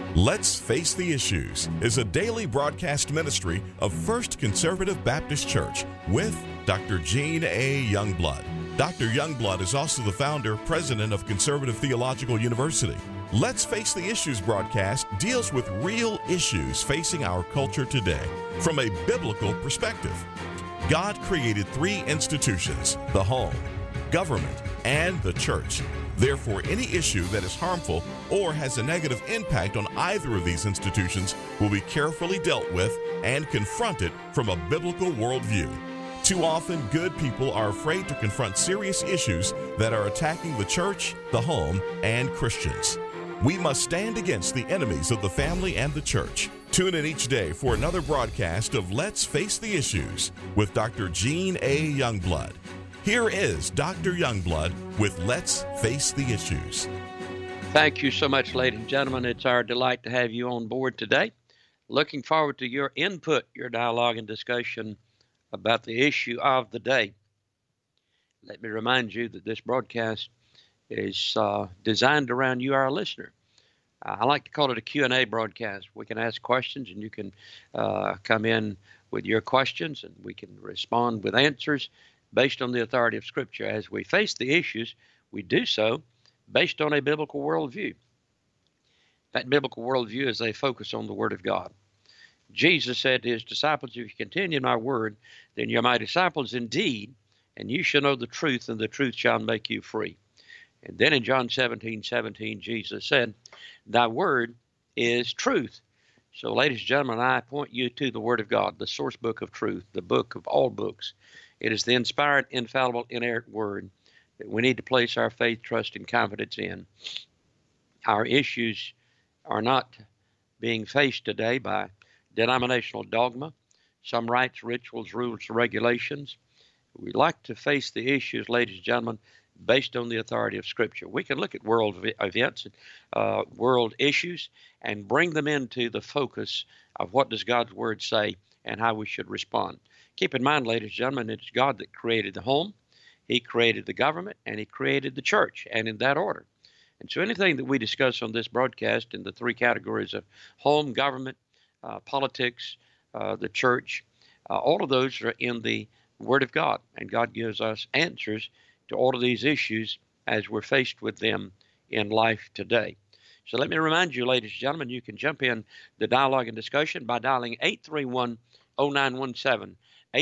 Let's Face the Issues is a daily broadcast ministry of First Conservative Baptist Church with Dr. Gene A. Youngblood. Dr. Youngblood is also the founder, president of Conservative Theological University. Let's Face the Issues broadcast deals with real issues facing our culture today from a biblical perspective. God created three institutions: the home, government, and the church. Therefore, any issue that is harmful or has a negative impact on either of these institutions will be carefully dealt with and confronted from a biblical worldview. Too often, good people are afraid to confront serious issues that are attacking the church, the home, and Christians. We must stand against the enemies of the family and the church. Tune in each day for another broadcast of Let's Face the Issues with Dr. Gene A. Youngblood. Here is Dr. Youngblood with Let's Face the Issues. Thank you so much, ladies and gentlemen. It's our delight to have you on board today. Looking forward to your input, your dialogue and discussion about the issue of the day. Let me remind you that this broadcast is designed around you, our listener. I like to call it a Q&A broadcast. We can ask questions and you can come in with your questions and we can respond with answers based on the authority of Scripture. As we face the issues, we do so based on a biblical worldview. That biblical worldview is a focus on the Word of God. Jesus said to his disciples, if you continue in my word, then you're my disciples indeed, and you shall know the truth, and the truth shall make you free. And then in John 17:17, Jesus said, thy word is truth. So, ladies and gentlemen, I point you to the Word of God, the source book of truth, the book of all books. It is the inspired, infallible, inerrant Word that we need to place our faith, trust, and confidence in. Our issues are not being faced today by denominational dogma, some rites, rituals, rules, and regulations. We like to face the issues, ladies and gentlemen, based on the authority of Scripture. We can look at world events, world issues, and bring them into the focus of what does God's Word say and how we should respond. Keep in mind, ladies and gentlemen, it's God that created the home, He created the government, and He created the church, and in that order. And so anything that we discuss on this broadcast in the three categories of home, government, politics, the church, all of those are in the Word of God, and God gives us answers to all of these issues as we're faced with them in life today. So let me remind you, ladies and gentlemen, you can jump in the dialogue and discussion by dialing 831-0917,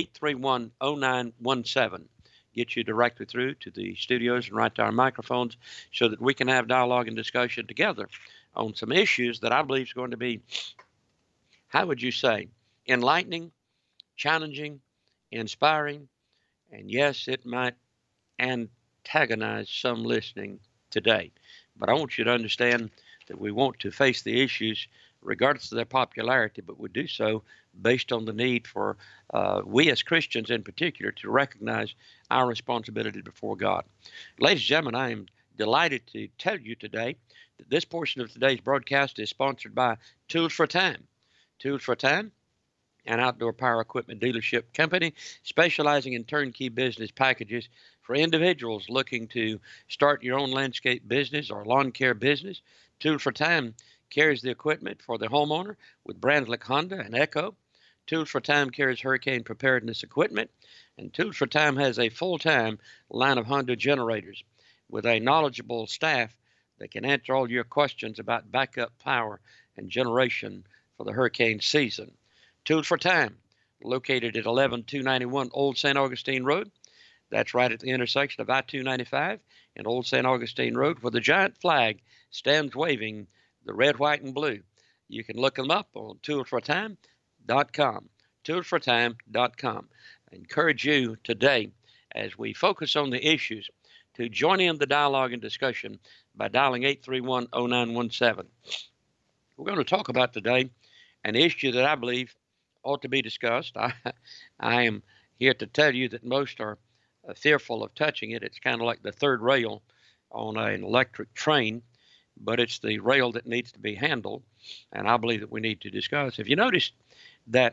831-0917. Get you directly through to the studios and right to our microphones so that we can have dialogue and discussion together on some issues that I believe is going to be, how would you say, enlightening, challenging, inspiring, and yes, it might antagonize some listening today. But I want you to understand that we want to face the issues regardless of their popularity, but we do so based on the need for we as Christians in particular to recognize our responsibility before God. Ladies and gentlemen, I am delighted to tell you today that this portion of today's broadcast is sponsored by Tools for Time. Tools for Time, an outdoor power equipment dealership company specializing in turnkey business packages for individuals looking to start your own landscape business or lawn care business. Tools for Time carries the equipment for the homeowner with brands like Honda and Echo. Tools for Time carries hurricane preparedness equipment, and Tools for Time has a full-time line of Honda generators with a knowledgeable staff that can answer all your questions about backup power and generation for the hurricane season. Tools for Time, located at 11291 Old St. Augustine Road. That's right at the intersection of I-295 and Old St. Augustine Road, where the giant flag stands waving the red, white, and blue. You can look them up on toolsfortime.com, toolsfortime.com. I encourage you today, as we focus on the issues, to join in the dialogue and discussion by dialing 831-0917. We're going to talk about today an issue that I believe ought to be discussed. I am here to tell you that most are fearful of touching it. It's kind of like the third rail on an electric train, but it's the rail that needs to be handled, and I believe that we need to discuss. Have you noticed that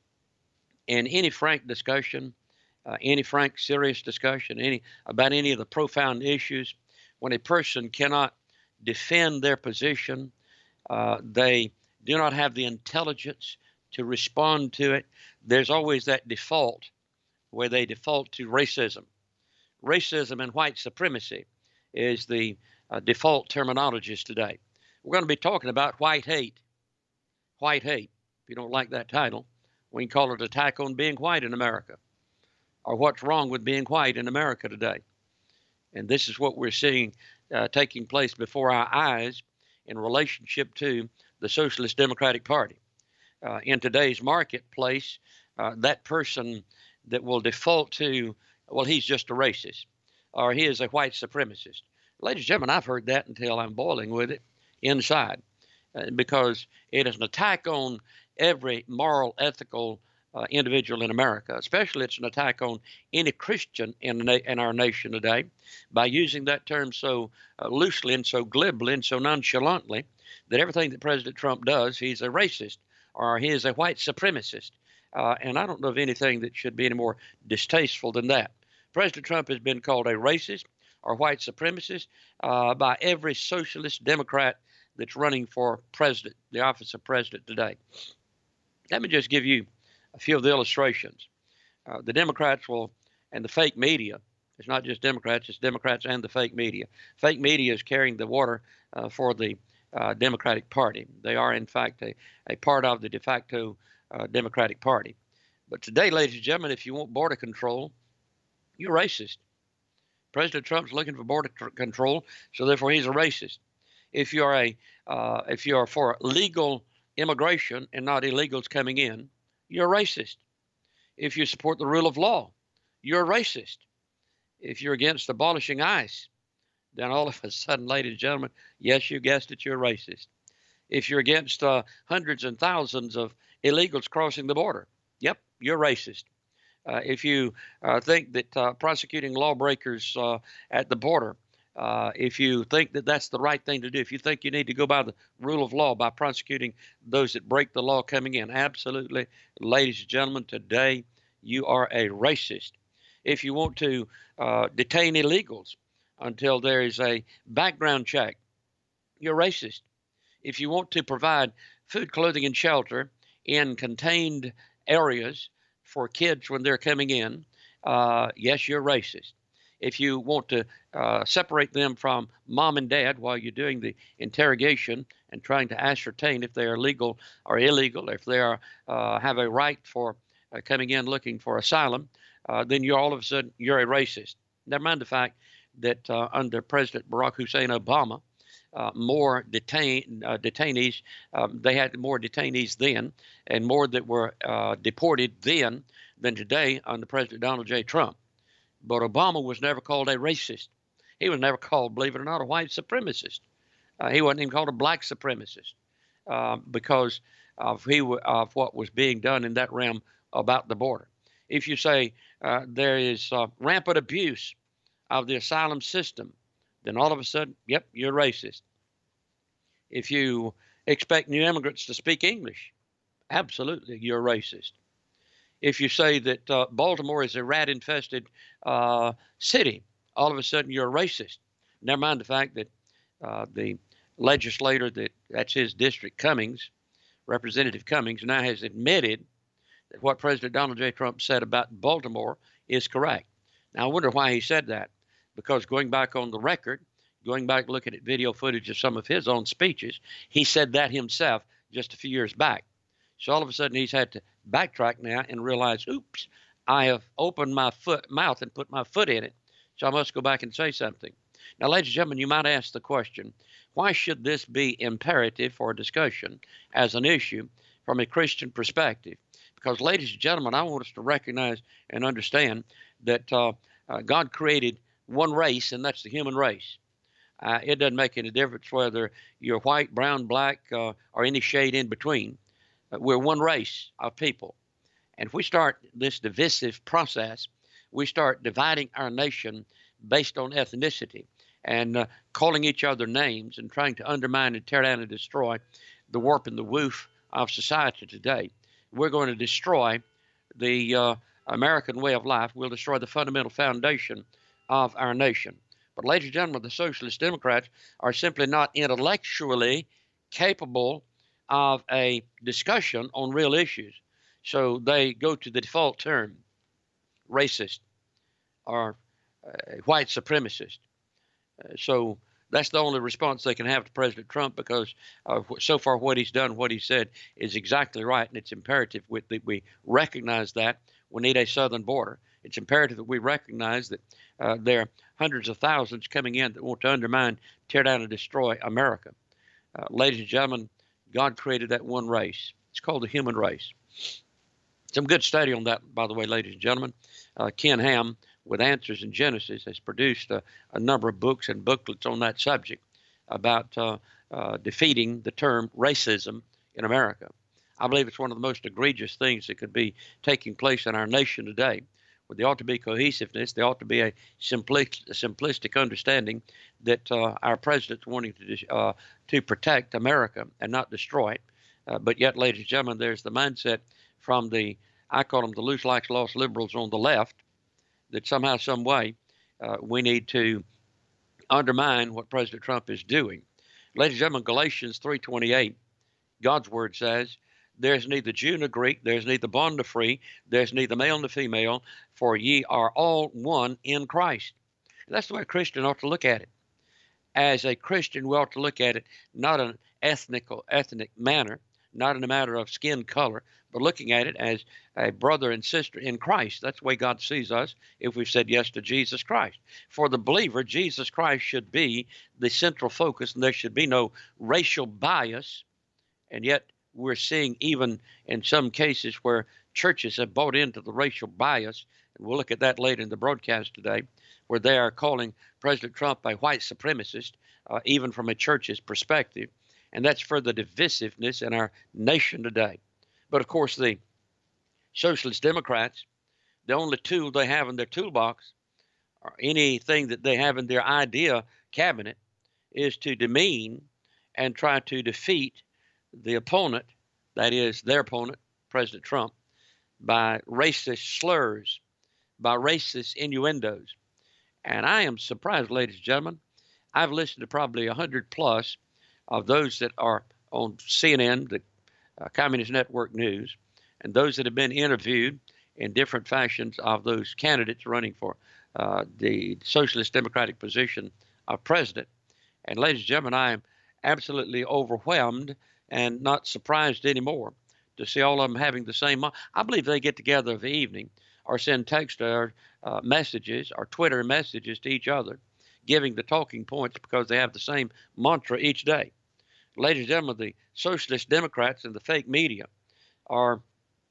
in any frank discussion, any frank, serious discussion, about any of the profound issues, when a person cannot defend their position, They do not have the intelligence to respond to it. There's always that default where they default to racism. Racism and white supremacy is the default terminologies today. We're going to be talking about white hate. White hate. If you don't like that title, we can call it Attack on Being White in America, or What's Wrong with Being White in America Today. And this is what we're seeing taking place before our eyes in relationship to the Socialist Democratic Party. In today's marketplace, that person that will default to, well, he's just a racist, or he is a white supremacist. Ladies and gentlemen, I've heard that until I'm boiling with it inside, because it is an attack on every moral, ethical individual in America. Especially it's an attack on any Christian in our nation today by using that term so loosely and so glibly and so nonchalantly that everything that President Trump does, he's a racist or he is a white supremacist. And I don't know of anything that should be any more distasteful than that. President Trump has been called a racist or white supremacist by every socialist Democrat that's running for president, the office of president today. Let me just give you a few of the illustrations. The Democrats will, and the fake media, it's not just Democrats, it's Democrats and the fake media. Fake media is carrying the water for the Democratic Party. They are, in fact, a part of the de facto Democratic Party. But today, ladies and gentlemen, if you want border control, you're racist. President Trump's looking for border control, so therefore he's a racist. If you are for legal immigration and not illegals coming in, you're a racist. If you support the rule of law, you're a racist. If you're against abolishing ICE, then all of a sudden, ladies and gentlemen, yes, you guessed it, you're a racist. If you're against hundreds and thousands of illegals crossing the border, yep, you're racist. If you think that prosecuting lawbreakers at the border, if you think that that's the right thing to do, if you think you need to go by the rule of law by prosecuting those that break the law coming in, absolutely, ladies and gentlemen, today you are a racist. If you want to detain illegals until there is a background check, you're racist. If you want to provide food, clothing, and shelter in contained areas for kids when they're coming in, yes, you're racist. If you want to separate them from mom and dad while you're doing the interrogation and trying to ascertain if they are legal or illegal, if they are have a right for coming in looking for asylum, then you're all of a sudden you're a racist. Never mind the fact that under President Barack Hussein Obama, more detainees, they had more detainees then and more that were deported then than today under President Donald J. Trump. But Obama was never called a racist. He was never called, believe it or not, a white supremacist. He wasn't even called a black supremacist because of what was being done in that realm about the border. If you say there is rampant abuse of the asylum system, then all of a sudden, yep, you're racist. If you expect new immigrants to speak English, absolutely, you're racist. If you say that Baltimore is a rat-infested city, all of a sudden you're a racist. Never mind the fact that the legislator that's his district, Cummings, Representative Cummings, now has admitted that what President Donald J. Trump said about Baltimore is correct. Now, I wonder why he said that, because going back on the record, going back looking at video footage of some of his own speeches, he said that himself just a few years back. So all of a sudden he's had to backtrack now and realize, oops, I have opened my mouth and put my foot in it, so I must go back and say something. Now, ladies and gentlemen, you might ask the question, why should this be imperative for discussion as an issue from a Christian perspective? Because, ladies and gentlemen, I want us to recognize and understand that God created one race, and that's the human race. It doesn't make any difference whether you're white, brown, black, or any shade in between. We're one race of people. And if we start this divisive process, we start dividing our nation based on ethnicity and calling each other names and trying to undermine and tear down and destroy the warp and the woof of society today. We're going to destroy the American way of life. We'll destroy the fundamental foundation of our nation. But, ladies and gentlemen, the Socialist Democrats are simply not intellectually capable of a discussion on real issues. So they go to the default term, racist or white supremacist. So that's the only response they can have to President Trump, because so far what he's done, what he said is exactly right, and it's imperative that we recognize that. We need a southern border. It's imperative that we recognize that there are hundreds of thousands coming in that want to undermine, tear down, and destroy America. Ladies and gentlemen, God created that one race. It's called the human race. Some good study on that, by the way, ladies and gentlemen. Ken Ham, with Answers in Genesis, has produced a number of books and booklets on that subject about defeating the term racism in America. I believe it's one of the most egregious things that could be taking place in our nation today. Where there ought to be cohesiveness, there ought to be a simplistic understanding that our president's wanting to protect America and not destroy it. But yet, ladies and gentlemen, there's the mindset from I call them the loose likes lost liberals on the left, that somehow, some way, we need to undermine what President Trump is doing. Ladies and gentlemen, Galatians 3:28, God's word says, "There's neither Jew nor Greek, there's neither bond nor free, there's neither male nor female, for ye are all one in Christ." And that's the way a Christian ought to look at it. As a Christian, we ought to look at it not in an ethnic manner, not in a matter of skin color, but looking at it as a brother and sister in Christ. That's the way God sees us if we've said yes to Jesus Christ. For the believer, Jesus Christ should be the central focus, and there should be no racial bias. And yet we're seeing, even in some cases, where churches have bought into the racial bias, and we'll look at that later in the broadcast today, where they are calling President Trump a white supremacist, even from a church's perspective. And that's further divisiveness in our nation today. But of course, the Socialist Democrats, the only tool they have in their toolbox, or anything that they have in their idea cabinet, is to demean and try to defeat the opponent, that is their opponent, President Trump, by racist slurs, by racist innuendos. And I am surprised, ladies and gentlemen. I've listened to probably 100 plus of those that are on CNN, the Communist Network News, and those that have been interviewed in different fashions of those candidates running for the Socialist Democratic position of president. And ladies and gentlemen, I am absolutely overwhelmed and not surprised anymore to see all of them having the same. I believe they get together of the evening or send text or messages or Twitter messages to each other, giving the talking points because they have the same mantra each day. Ladies and gentlemen, the Socialist Democrats and the fake media are,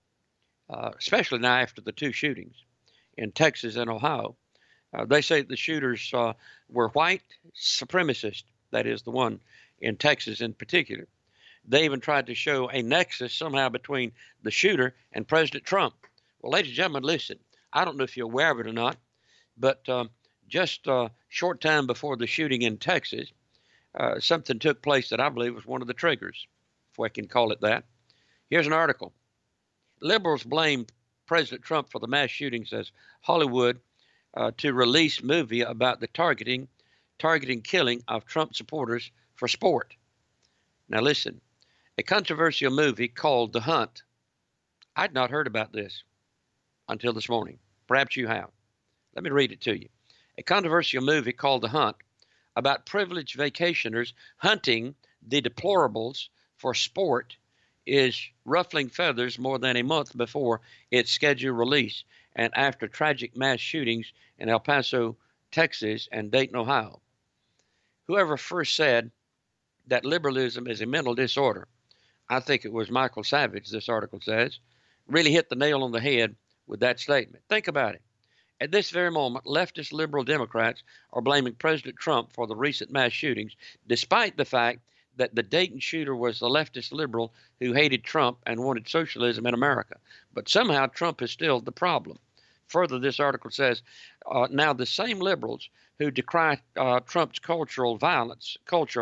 especially now after the two shootings in Texas and Ohio, they say the shooters were white supremacists. That is the one in Texas in particular. They even tried to show a nexus somehow between the shooter and President Trump. Well, ladies and gentlemen, listen, I don't know if you're aware of it or not, but just a short time before the shooting in Texas, something took place that I believe was one of the triggers, if I can call it that. Here's an article. Liberals blame President Trump for the mass shootings as Hollywood to release movie about the targeting killing of Trump supporters for sport. Now listen, a controversial movie called The Hunt. I'd not heard about this until this morning. Perhaps you have. Let me read it to you. A controversial movie called The Hunt, about privileged vacationers hunting the deplorables for sport, is ruffling feathers more than a month before its scheduled release and after tragic mass shootings in El Paso, Texas, and Dayton, Ohio. Whoever first said that liberalism is a mental disorder, I think it was Michael Savage, this article says, really hit the nail on the head with that statement. Think about it. At this very moment, leftist liberal Democrats are blaming President Trump for the recent mass shootings, despite the fact that the Dayton shooter was the leftist liberal who hated Trump and wanted socialism in America. But somehow Trump is still the problem. Further, this article says, now the same liberals who decry Trump's culture of violence,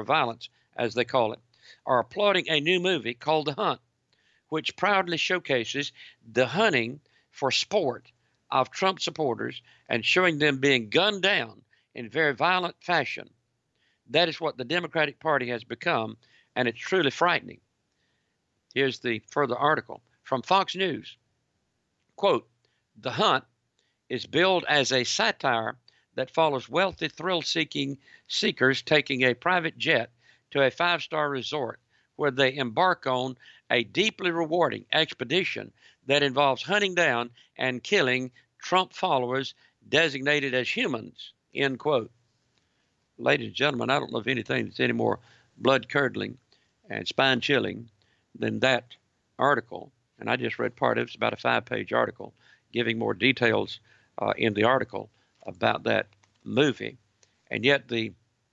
as they call it, are applauding a new movie called The Hunt, which proudly showcases the hunting for sport of Trump supporters and showing them being gunned down in very violent fashion. That is what the Democratic Party has become, and it's truly frightening. Here's the further article from Fox News. Quote, "The Hunt is billed as a satire that follows wealthy thrill-seeking seekers taking a private jet to a five-star resort where they embark on a deeply rewarding expedition that involves hunting down and killing Trump followers designated as humans," end quote. Ladies and gentlemen, I don't know of anything that's any more blood-curdling and spine-chilling than that article. And I just read part of it. It's about a 5-page article giving more details in the article about that movie. And yet the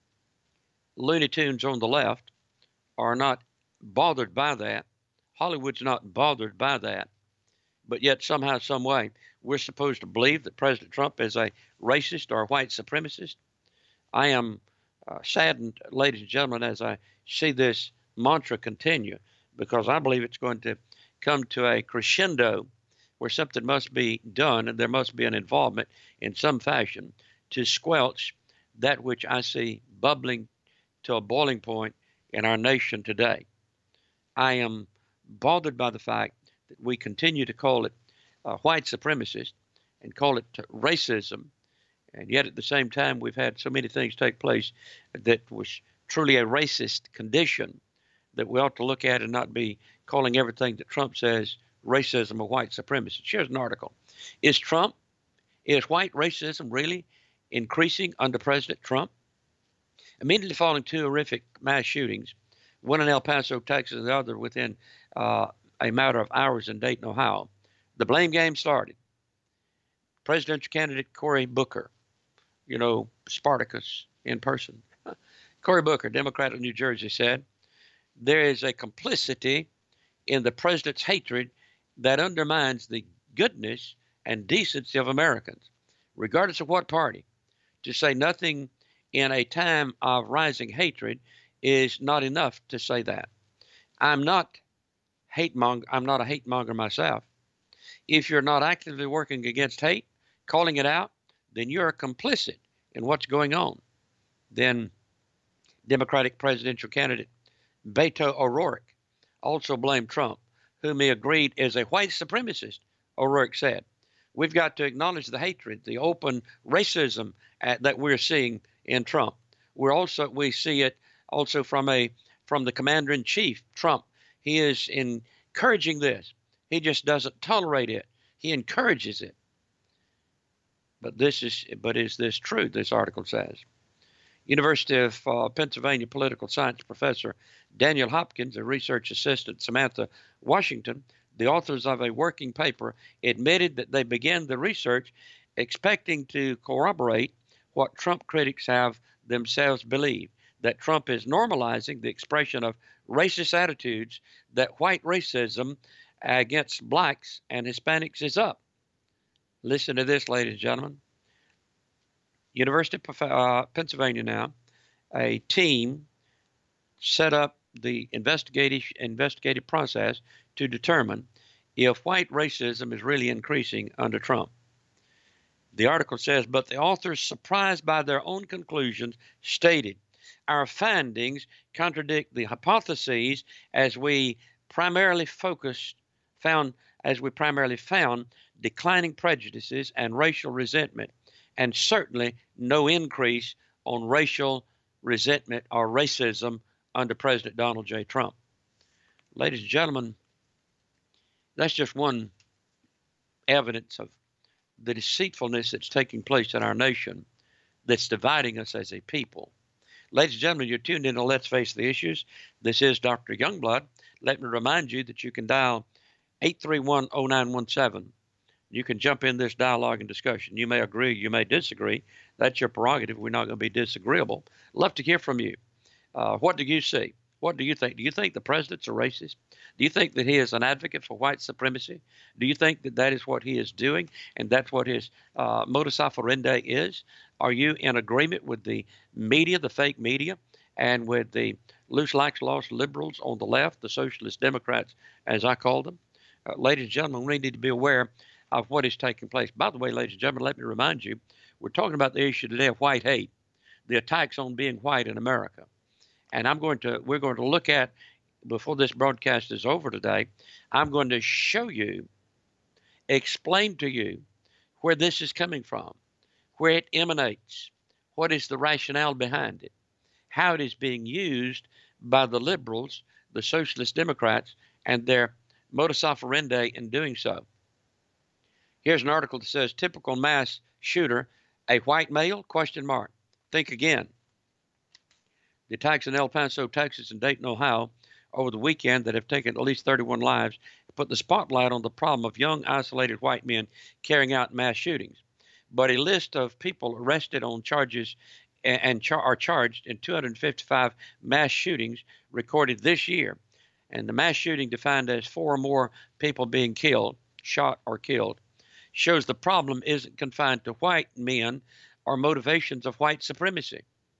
Looney Tunes on the left are not bothered by that. Hollywood's not bothered by that. But yet somehow, some way, we're supposed to believe that President Trump is a racist or a white supremacist. I am saddened, ladies and gentlemen, as I see this mantra continue, because I believe it's going to come to a crescendo where something must be done and there must be an involvement in some fashion to squelch that which I see bubbling to a boiling point in our nation today. I am bothered by the fact that we continue to call it white supremacist and call it racism, and yet at the same time we've had so many things take place that was truly a racist condition that we ought to look at and not be calling everything that Trump says racism or white supremacy. Here's an article. Is white racism really increasing under President Trump? Immediately following two horrific mass shootings, one in El Paso, Texas, and the other within a matter of hours in Dayton, Ohio, the blame game started. Presidential candidate Cory Booker, you know, Spartacus in person. Cory Booker, Democrat of New Jersey, said, "There is a complicity in the president's hatred that undermines the goodness and decency of Americans, regardless of what party. To say nothing in a time of rising hatred is not enough to say that. I'm not a hate monger myself. If you're not actively working against hate, calling it out, then you're complicit in what's going on." Then Democratic presidential candidate Beto O'Rourke also blamed Trump, whom he agreed is a white supremacist. O'Rourke said, "We've got to acknowledge the hatred, the open racism that we're seeing in Trump. We see it also from the commander-in-chief, Trump. He is encouraging this. He just doesn't tolerate it. He encourages it." But is this true? This article says. University of Pennsylvania political science professor Daniel Hopkins, a research assistant Samantha Washington, the authors of a working paper, admitted that they began the research expecting to corroborate what Trump critics have themselves believed, that Trump is normalizing the expression of racist attitudes, that white racism against blacks and Hispanics is up. Listen to this, ladies and gentlemen. University of Pennsylvania now, a team set up the investigative process to determine if white racism is really increasing under Trump. The article says, but the authors, surprised by their own conclusions, stated, "Our findings contradict the hypotheses as we primarily found declining prejudices and racial resentment, and certainly no increase on racial resentment or racism under President Donald J. Trump." Ladies and gentlemen, that's just one evidence of the deceitfulness that's taking place in our nation that's dividing us as a people. Ladies and gentlemen, you're tuned in to Let's Face the Issues. This is Dr. Youngblood. Let me remind you that you can dial 831-0917. You can jump in this dialogue and discussion. You may agree, you may disagree. That's your prerogative. We're not going to be disagreeable. Love to hear from you. What do you see? What do you think? Do you think the president's a racist? Do you think that he is an advocate for white supremacy? Do you think that that is what he is doing and that's what his modus operandi is? Are you in agreement with the media, the fake media, and with the loose, lax, lost liberals on the left, the socialist Democrats, as I call them? Ladies and gentlemen, we need to be aware of what is taking place. By the way, ladies and gentlemen, let me remind you, we're talking about the issue today of white hate, the attacks on being white in America. And we're going to look at, before this broadcast is over today, I'm going to show you, explain to you where this is coming from, where it emanates, what is the rationale behind it, how it is being used by the liberals, the socialist Democrats, and their modus operandi in doing so. Here's an article that says, typical mass shooter, a white male, ? Think again. The attacks in El Paso, Texas, and Dayton, Ohio, over the weekend that have taken at least 31 lives put the spotlight on the problem of young, isolated white men carrying out mass shootings. But a list of people arrested on charges are charged in 255 mass shootings recorded this year. And the mass shooting, defined as 4 or more people being killed, shot or killed, shows the problem isn't confined to white men or motivations of white supremacy.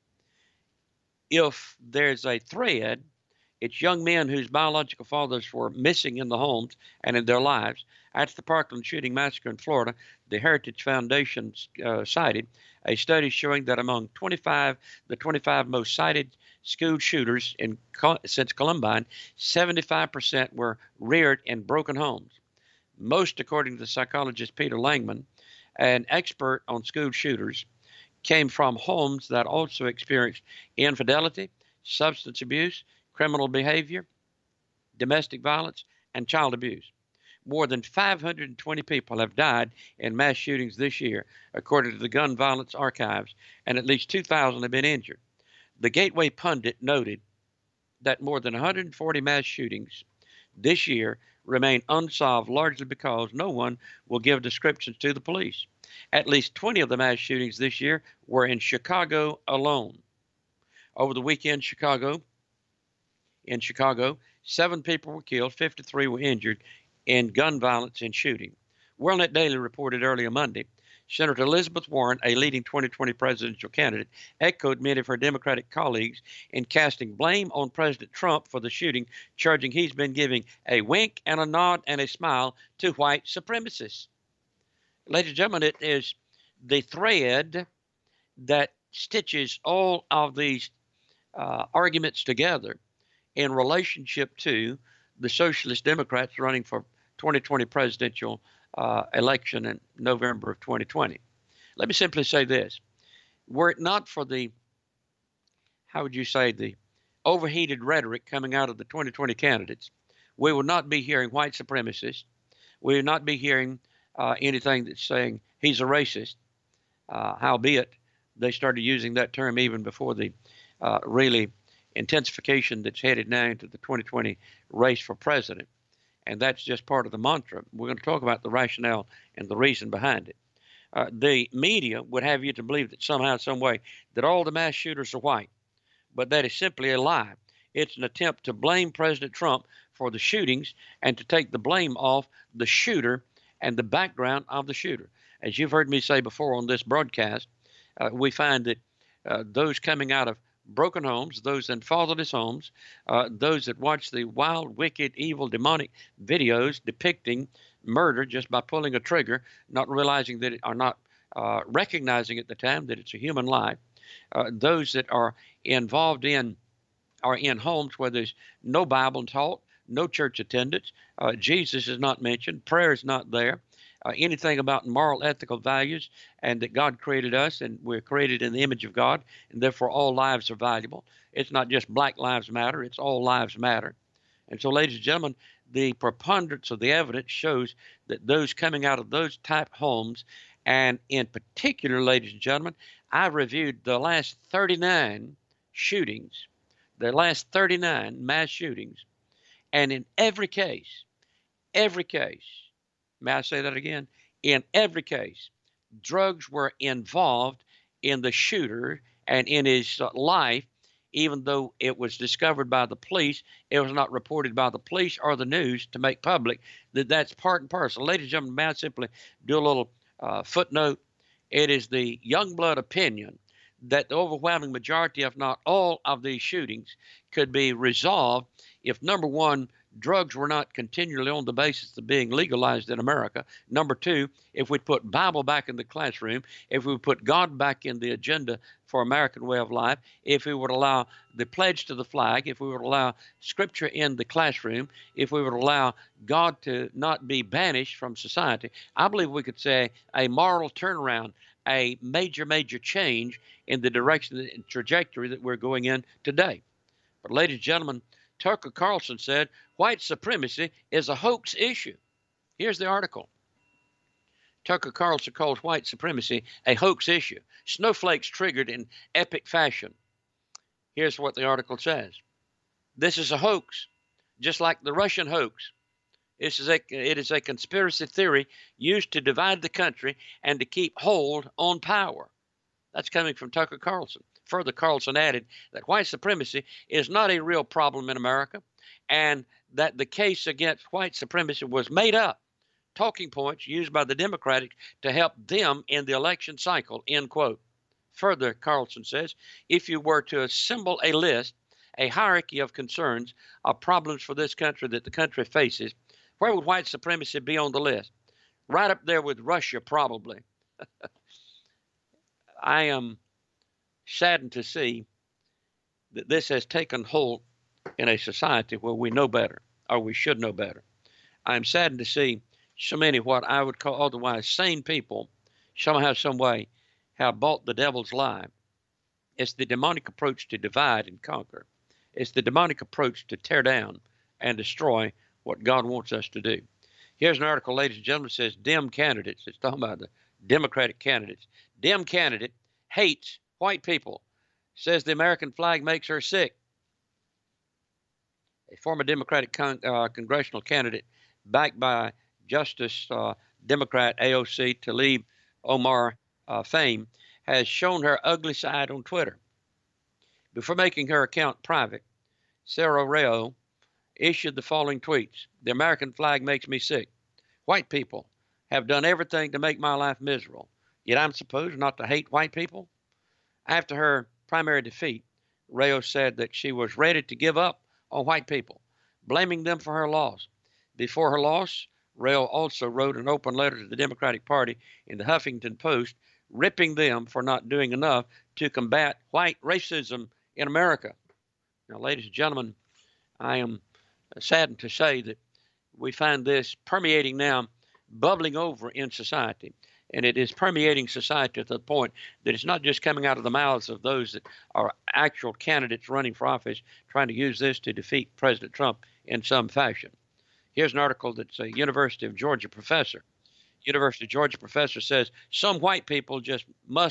If there's a thread, it's young men whose biological fathers were missing in the homes and in their lives. After the Parkland shooting massacre in Florida, the Heritage Foundation cited a study showing that among the 25 most cited school shooters since Columbine, 75% were reared in broken homes. Most, according to the psychologist Peter Langman, an expert on school shooters, came from homes that also experienced infidelity, substance abuse, criminal behavior, domestic violence, and child abuse. More than 520 people have died in mass shootings this year, according to the Gun Violence Archives, and at least 2,000 have been injured. The Gateway Pundit noted that more than 140 mass shootings this year remain unsolved, largely because no one will give descriptions to the police. At least 20 of the mass shootings this year were in Chicago alone. Over the weekend, in Chicago, 7 people were killed, 53 were injured in gun violence and shooting. WorldNet Daily reported earlier Monday, Senator Elizabeth Warren, a leading 2020 presidential candidate, echoed many of her Democratic colleagues in casting blame on President Trump for the shooting, charging he's been giving a wink and a nod and a smile to white supremacists. Ladies and gentlemen, it is the thread that stitches all of these arguments together in relationship to the Socialist Democrats running for 2020 presidential election in November of 2020. Let me simply say this. Were it not for the overheated rhetoric coming out of the 2020 candidates, we would not be hearing white supremacists. We would not be hearing anything that's saying he's a racist, howbeit they started using that term even before the really intensification that's headed now into the 2020 race for president. And that's just part of the mantra. We're going to talk about the rationale and the reason behind it. The media would have you to believe that somehow, some way, that all the mass shooters are white. But that is simply a lie. It's an attempt to blame President Trump for the shootings and to take the blame off the shooter and the background of the shooter. As you've heard me say before on this broadcast, we find that those coming out of broken homes, those in fatherless homes, those that watch the wild, wicked, evil, demonic videos depicting murder just by pulling a trigger, not realizing that recognizing at the time that it's a human life, those that are involved in homes where there's no Bible taught, no church attendance, Jesus is not mentioned, prayer is not there, anything about moral, ethical values, and that God created us, and we're created in the image of God, and therefore all lives are valuable. It's not just Black Lives Matter, it's all lives matter. And so, ladies and gentlemen, the preponderance of the evidence shows that those coming out of those type homes, and in particular, ladies and gentlemen, I reviewed the last 39 shootings, the last 39 mass shootings, and in every case, may I say that again? In every case, drugs were involved in the shooter and in his life, even though it was discovered by the police. It was not reported by the police or the news to make public that that's part and parcel. Ladies and gentlemen, may I simply do a little footnote? It is the Youngblood opinion that the overwhelming majority, if not all, of these shootings could be resolved if, number one, drugs were not continually on the basis of being legalized in America. Number two, if we put Bible back in the classroom, if we put God back in the agenda for American way of life, if we would allow the pledge to the flag, if we would allow Scripture in the classroom, if we would allow God to not be banished from society, I believe we could say a moral turnaround, a major, major change in the direction and trajectory that we're going in today. But ladies and gentlemen, Tucker Carlson said white supremacy is a hoax issue. Here's the article. Tucker Carlson calls white supremacy a hoax issue. Snowflakes triggered in epic fashion. Here's what the article says. This is a hoax, just like the Russian hoax. It is a conspiracy theory used to divide the country and to keep hold on power. That's coming from Tucker Carlson. Further, Carlson added that white supremacy is not a real problem in America and that the case against white supremacy was made up, talking points used by the Democrats to help them in the election cycle, end quote. Further, Carlson says, if you were to assemble a list, a hierarchy of concerns, of problems for this country that the country faces, where would white supremacy be on the list? Right up there with Russia, probably. I am saddened to see that this has taken hold in a society where we know better, or we should know better. I am saddened to see so many what I would call otherwise sane people somehow, some way have bought the devil's lie. It's the demonic approach to divide and conquer. It's the demonic approach to tear down and destroy what God wants us to do. Here's an article, ladies and gentlemen, says Dem candidates. It's talking about the Democratic candidates. Dem candidate hates white people, says the American flag makes her sick. A former Democratic congressional candidate backed by Justice Democrat AOC Tlaib Omar fame has shown her ugly side on Twitter. Before making her account private, Sarah Rao issued the following tweets. The American flag makes me sick. White people have done everything to make my life miserable. Yet I'm supposed not to hate white people? After her primary defeat, Rao said that she was ready to give up on white people, blaming them for her loss. Before her loss, Rao also wrote an open letter to the Democratic Party in the Huffington Post, ripping them for not doing enough to combat white racism in America. Now, ladies and gentlemen, I am saddened to say that we find this permeating now, bubbling over in society. And it is permeating society to the point that it's not just coming out of the mouths of those that are actual candidates running for office, trying to use this to defeat President Trump in some fashion. Here's an article that's a University of Georgia professor. University of Georgia professor says some white people just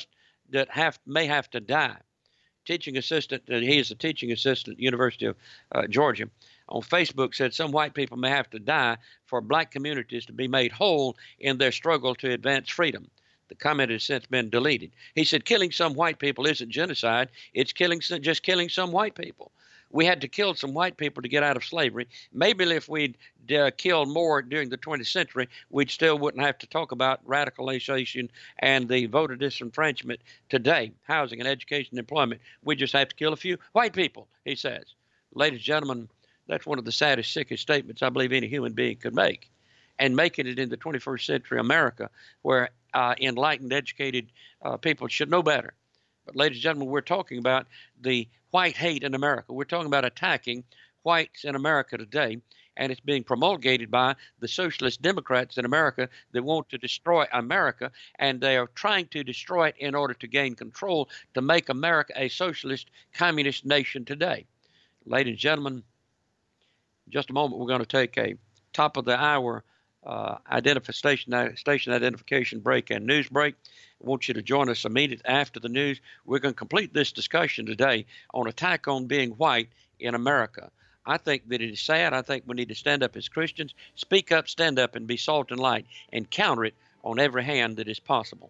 may have to die. Teaching assistant, he is a teaching assistant at University of Georgia, on Facebook said some white people may have to die for black communities to be made whole in their struggle to advance freedom. The comment has since been deleted. He said killing some white people isn't genocide. It's just killing some white people. We had to kill some white people to get out of slavery. Maybe if we'd killed more during the 20th century, we still wouldn't have to talk about radicalization and the voter disenfranchisement today, housing and education and employment. We just have to kill a few white people, he says. Ladies and gentlemen, that's one of the saddest, sickest statements I believe any human being could make. And making it in the 21st century America, where enlightened, educated people should know better. But ladies and gentlemen, we're talking about the white hate in America. We're talking about attacking whites in America today, and it's being promulgated by the socialist Democrats in America that want to destroy America, and they are trying to destroy it in order to gain control to make America a socialist, communist nation today. Ladies and gentlemen, in just a moment, we're going to take a top of the hour station identification break and news break. I want you to join us immediately after the news. We're going to complete this discussion today on attack on being white in America. I think that it is sad. I think we need to stand up as Christians, speak up, stand up, and be salt and light, and counter it on every hand that is possible.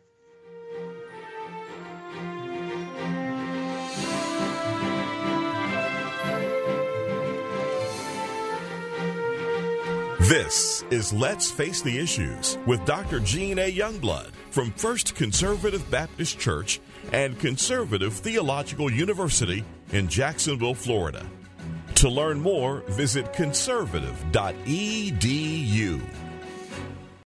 This is Let's Face the Issues with Dr. Gene A. Youngblood from First Conservative Baptist Church and Conservative Theological University in Jacksonville, Florida. To learn more, visit conservative.edu.